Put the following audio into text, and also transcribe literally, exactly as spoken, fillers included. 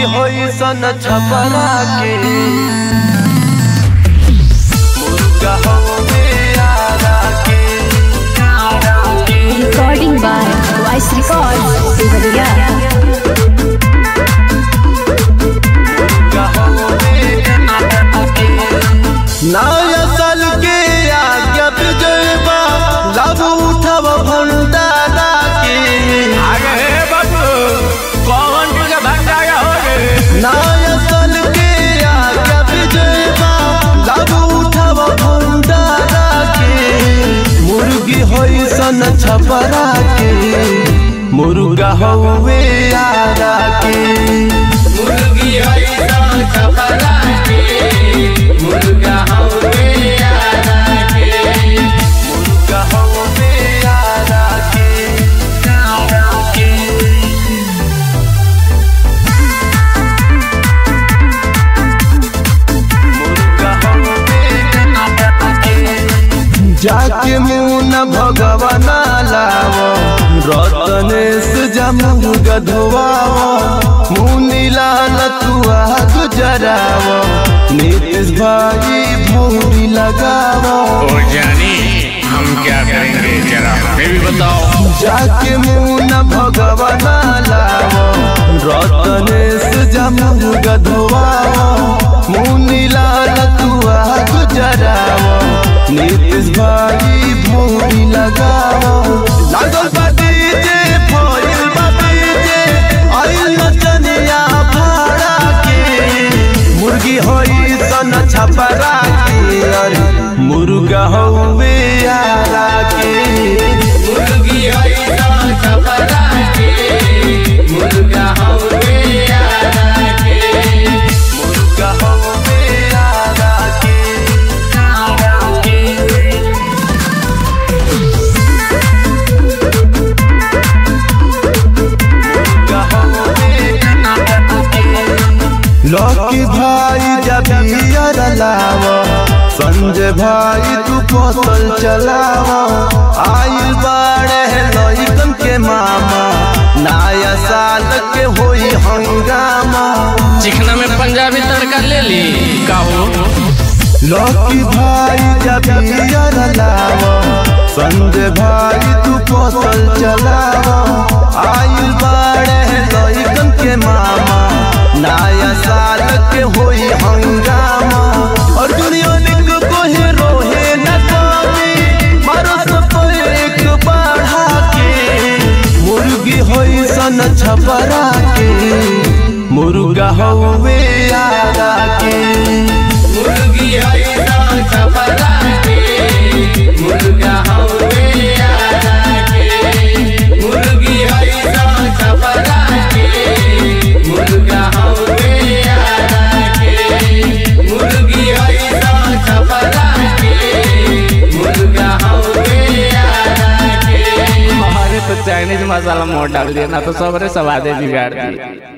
होई सन छपरा के मुर्गा होवे आरा के। Recording by Voice Records, Devariya. मुर्गा होवे आरा के। नया साल के आज्ञा विजयबा लाभ उठाव भंडारा के। आगे हे बाबू कौन के भंडारा हो रे। नया साल के आज्ञा विजयबा लाभ उठाव भंडारा के। मुर्गी होई सन छपरा के मुर्गा होवे आरा के। मुर्गी होई सन छपरा के मुर्गा होवे आरा के। मुर्गा होवे आरा के आरा के। मुर्गा होवे आरा के। जाके मुन भगवान लावो रतनेश जमुग धोवावो मुनीला नतुआ गुजरावो नीतीश भाई भौरी लगावो। और जानी हम क्या करेंगे जरा हमें भी बताओ। जाके मुन भगवान लावो रतनेश जमुग धोवावो मुनीला नतुआ गुजरावो नीतीश भाई भौरी लगावो। लागल बा डीजे फॉइल बा डीजे आइल नचनिया भाड़ा के। मुर्गी होई सन छपरा के अरे मुर्गा होवे आरा के। मुर्गी होई सन छपरा के मुर्गा होवे आरा के। मुर्गा होवे आरा के आरा के। लकी भाई जब यार लावा संजय भाई तू फसल चलावा आइल बाड़े लइकन के मामा नया साल के होई हंगामा। चिकना में पंजाबी तड़का ले ली काहो। लकी भाई जब यार लावा संजय भाई तू फसल चलावा आइल बाड़े लइकन के मामा नया साल के होई हंगामा। और दुनिया निक कोहे रोहे न कमी मारो सब एक बढ़ा के। मुर्गी होई सन छपरा के मुर्गा होवे आरा के। मुर्गी होई सन छपरा के मुर्गा होवे आरा के। मुर्गी होई सन छपरा के मुर्गा होवे आरा के। मुर्गी होई सन छपरा के मुर्गा होवे आरा के। हमारे तो चाइनीज मसाला मोड़ डाल दिया ना तो सबरे स्वादे बिगाड़ दिए।